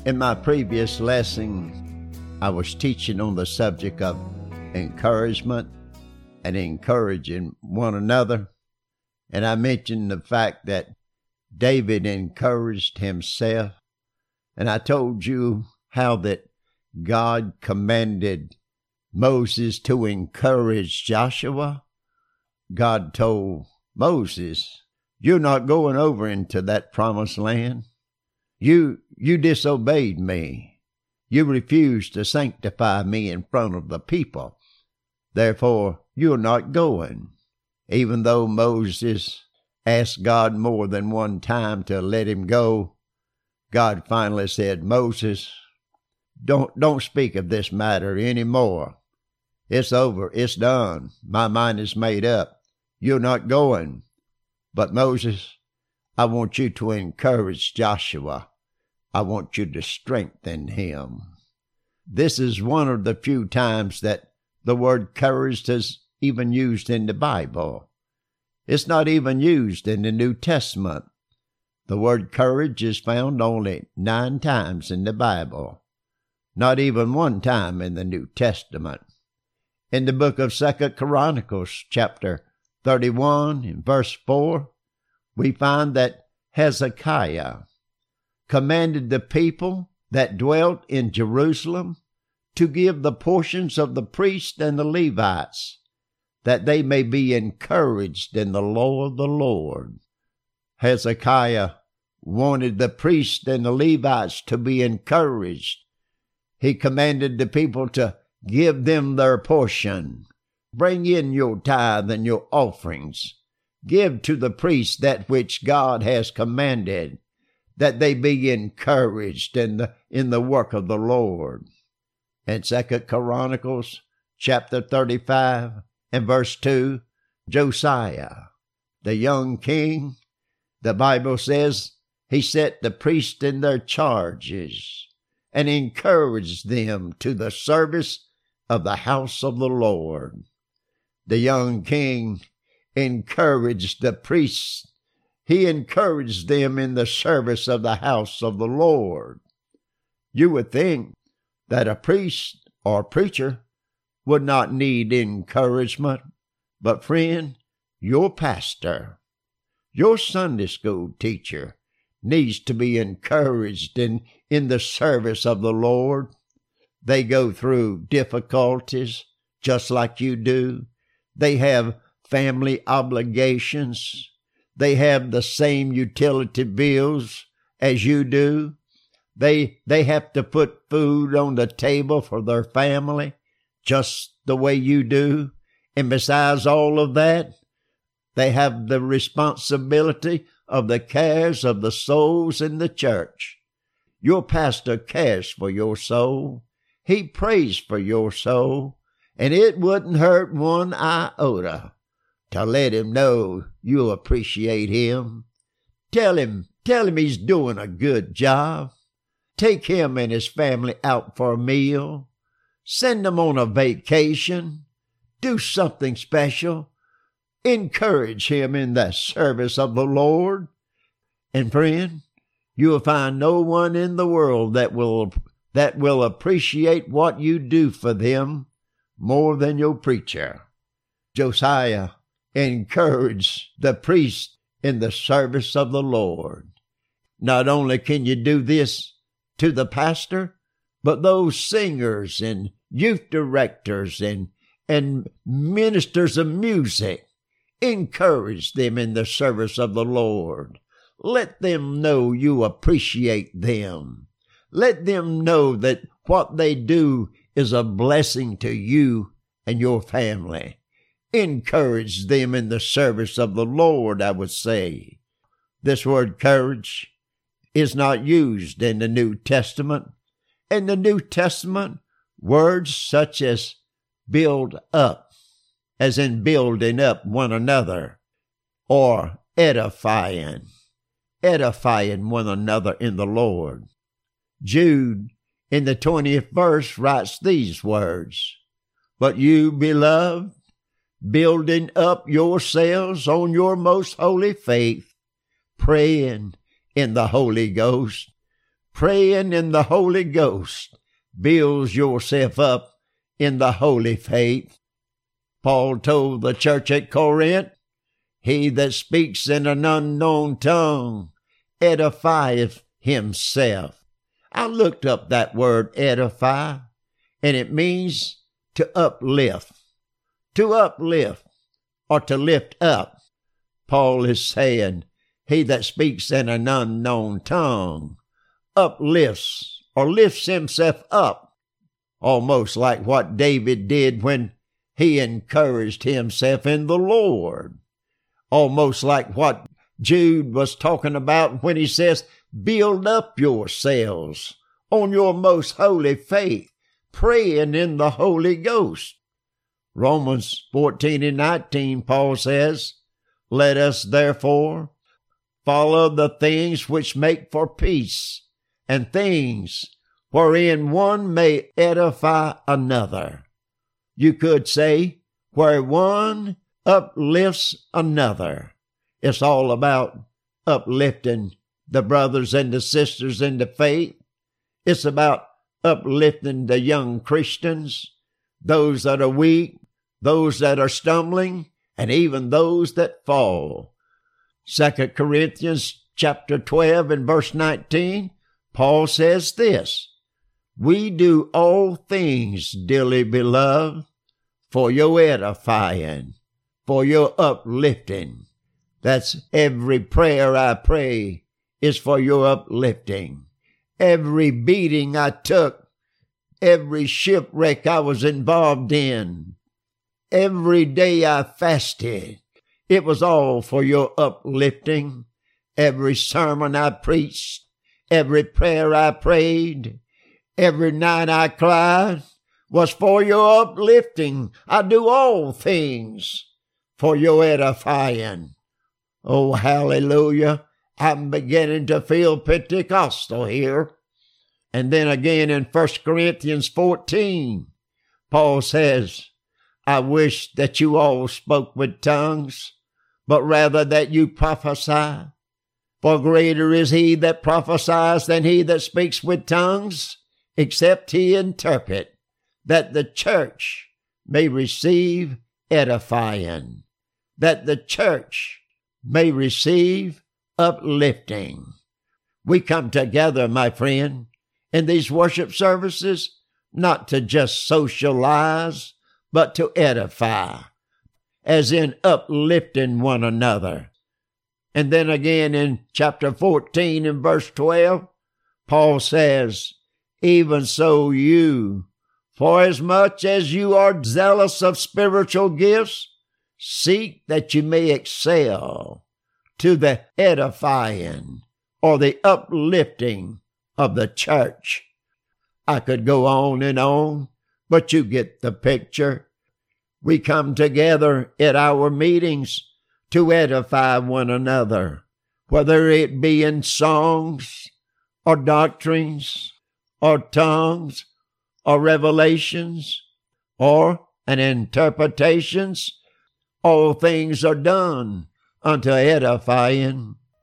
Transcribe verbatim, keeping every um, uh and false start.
In my previous lesson, I was teaching on the subject of encouragement and encouraging one another. And I mentioned the fact that David encouraged himself. And I told you how that God commanded Moses to encourage Joshua. God told Moses, "You're not going over into that promised land. You, you disobeyed me. You refused to sanctify me in front of the people. Therefore, you're not going." Even though Moses asked God more than one time to let him go, God finally said, "Moses, don't, don't speak of this matter anymore. It's over. It's done. My mind is made up. You're not going. But Moses, I want you to encourage Joshua. I want you to strengthen him." This is one of the few times that the word courage is even used in the Bible. It's not even used in the New Testament. The word courage is found only nine times in the Bible, not even one time in the New Testament. In the book of Second Chronicles, chapter thirty-one, in verse four, we find that Hezekiah commanded the people that dwelt in Jerusalem to give the portions of the priests and the Levites, that they may be encouraged in the law of the Lord. Hezekiah wanted the priests and the Levites to be encouraged. He commanded the people to give them their portion. Bring in your tithe and your offerings. Give to the priests that which God has commanded, that they be encouraged in the, in the work of the Lord. In Second Chronicles chapter thirty-five and verse two, Josiah, the young king, the Bible says he set the priests in their charges and encouraged them to the service of the house of the Lord. The young king encouraged the priests. He encouraged them in the service of the house of the Lord. You would think that a priest or preacher would not need encouragement, but friend, your pastor, your Sunday school teacher needs to be encouraged in, in the service of the Lord. They go through difficulties just like you do. They have family obligations. They have the same utility bills as you do. They, they have to put food on the table for their family just the way you do. And besides all of that, they have the responsibility of the cares of the souls in the church. Your pastor cares for your soul. He prays for your soul. And it wouldn't hurt one iota to let him know you appreciate him. Tell him, tell him he's doing a good job. Take him and his family out for a meal. Send them on a vacation. Do something special. Encourage him in the service of the Lord. And friend, you will find no one in the world that will, that will appreciate what you do for them more than your preacher. Josiah encouraged the priest in the service of the Lord. Not only can you do this to the pastor, but those singers and youth directors and, and ministers of music, encourage them in the service of the Lord. Let them know you appreciate them. Let them know that what they do is a blessing to you and your family. Encourage them in the service of the Lord, I would say. This word courage is not used in the New Testament. In the New Testament, words such as build up, as in building up one another, or edifying, edifying one another in the Lord. Jude, in the twentieth verse, writes these words, "But you, beloved, building up yourselves on your most holy faith, praying in the Holy Ghost." praying in the Holy Ghost builds yourself up in the holy faith. Paul told the church at Corinth, he that speaks in an unknown tongue edifieth himself. I looked up that word edify, and it means to uplift, to uplift, or to lift up. Paul is saying, he that speaks in an unknown tongue uplifts or lifts himself up, almost like what David did when he encouraged himself in the Lord, almost like what Jude was talking about when he says, build up yourselves on your most holy faith, praying in the Holy Ghost. Romans fourteen and nineteen, Paul says, let us therefore follow the things which make for peace, and things wherein one may edify another. You could say, where one uplifts another. It's all about uplifting the brothers and the sisters in the faith. It's about uplifting the young Christians, those that are weak, those that are stumbling, and even those that fall. Second Corinthians chapter twelve and verse nineteen, Paul says this, we do all things, dearly beloved, for your edifying, for your uplifting. That's every prayer I pray is for your uplifting. Every beating I took, every shipwreck I was involved in, every day I fasted, it was all for your uplifting. Every sermon I preached, every prayer I prayed, every night I cried was for your uplifting. I do all things for your edifying. Oh, hallelujah. I'm beginning to feel Pentecostal here. And then again in First Corinthians fourteen, Paul says, I wish that you all spoke with tongues, but rather that you prophesy. For greater is he that prophesies than he that speaks with tongues, except he interpret, that the church may receive edifying, that the church may receive uplifting. We come together, my friend, in these worship services, not to just socialize, but to edify, as in uplifting one another. And then again in chapter fourteen and verse twelve, Paul says, even so you, for as much as you are zealous of spiritual gifts, seek that you may excel to the edifying or the uplifting of the church. I could go on and on, but you get the picture. We come together at our meetings to edify one another, whether it be in songs or doctrines or tongues or revelations or an interpretations. All things are done unto edifying.